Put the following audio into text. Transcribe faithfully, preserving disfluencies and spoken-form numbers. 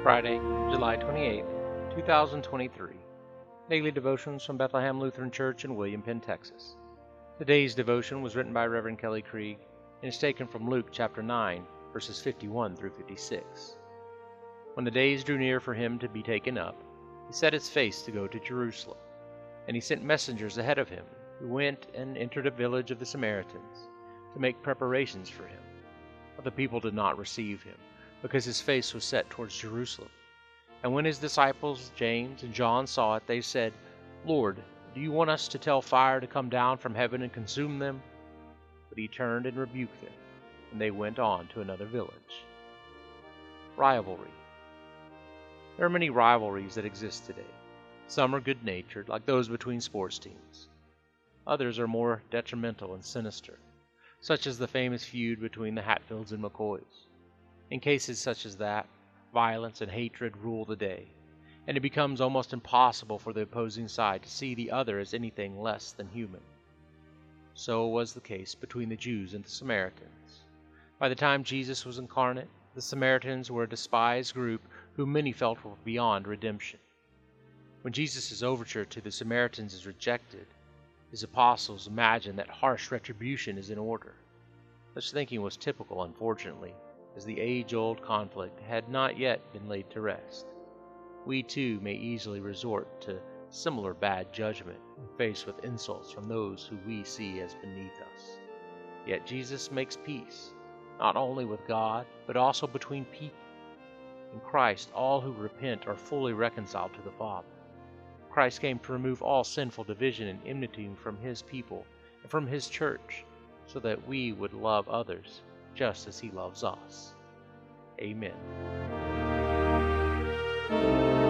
Friday, July twenty-eighth, two thousand twenty-three. Daily Devotions from Bethlehem Lutheran Church in William Penn, Texas. Today's devotion was written by Reverend Kelly Krieg and is taken from Luke chapter nine, verses fifty-one through fifty-six. When the days drew near for him to be taken up, he set his face to go to Jerusalem, and he sent messengers ahead of him, who went and entered a village of the Samaritans to make preparations for him. But the people did not receive him, because his face was set towards Jerusalem. And when his disciples James and John saw it, they said, "Lord, do you want us to tell fire to come down from heaven and consume them?" But he turned and rebuked them, and they went on to another village. Rivalry. There are many rivalries that exist today. Some are good-natured, like those between sports teams. Others are more detrimental and sinister, such as the famous feud between the Hatfields and McCoys. In cases such as that, violence and hatred rule the day, and it becomes almost impossible for the opposing side to see the other as anything less than human. So was the case between the Jews and the Samaritans. By the time Jesus was incarnate, the Samaritans were a despised group whom many felt were beyond redemption. When Jesus' overture to the Samaritans is rejected, his apostles imagine that harsh retribution is in order. Such thinking was typical, unfortunately, as the age-old conflict had not yet been laid to rest. We too may easily resort to similar bad judgment when faced with insults from those who we see as beneath us. Yet Jesus makes peace, not only with God, but also between people. In Christ, all who repent are fully reconciled to the Father. Christ came to remove all sinful division and enmity from his people and from his church, so that we would love others just as he loves us. Amen.